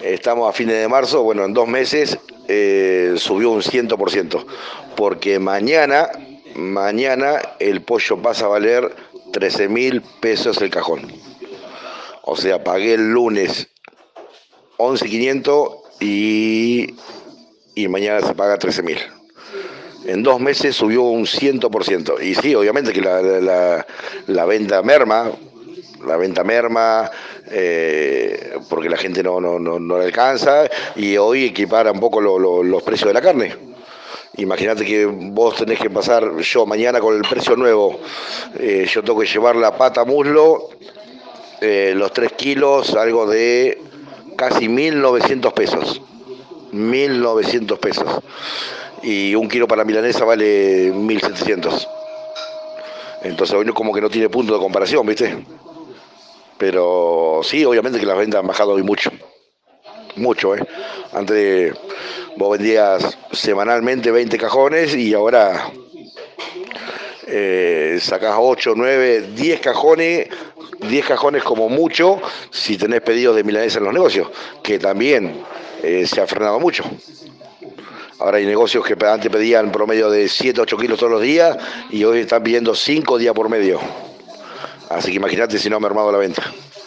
Estamos a fines de marzo, bueno, en 2 meses subió un 100%, porque mañana el pollo pasa a valer 13.000 pesos el cajón. O sea, pagué el lunes 11.500 y mañana se paga 13.000. En 2 meses subió un 100%. Y sí, obviamente que la venta merma, porque la gente no le alcanza y hoy equipara un poco los precios de la carne. Imagínate que vos tenés que pasar, yo mañana con el precio nuevo, yo tengo que llevar la pata muslo, los 3 kilos, algo de casi 1.900 pesos. 1.900 pesos. Y un kilo para milanesa vale 1.700. Entonces hoy como que no tiene punto de comparación, ¿viste? Pero sí, obviamente que las ventas han bajado hoy mucho. Mucho, ¿eh? Antes vos vendías semanalmente 20 cajones y ahora sacás 8, 9, 10 cajones, 10 cajones como mucho si tenés pedidos de milanesa en los negocios, que también se ha frenado mucho. Ahora hay negocios que antes pedían promedio de 7, 8 kilos todos los días y hoy están pidiendo 5 días por medio. Así que imagínate si no ha mermado la venta.